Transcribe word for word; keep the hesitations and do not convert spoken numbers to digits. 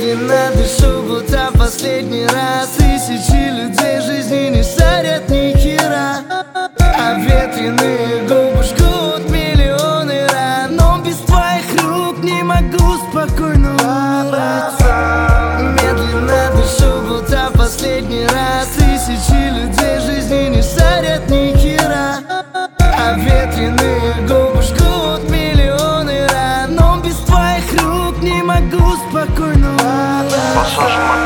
Медленно дышу, будто последний раз. Тысячи людей жизни не шарят ни хера, а ветреные губы жгут миллионы ран. Но без твоих рук не могу спокойно умереть. Медленно дышу, будто последний раз. Тысячи людей жизни не шарят ни хера, а ветреные губы жгут миллионы ран. Но без твоих рук не могу спокойно умереть.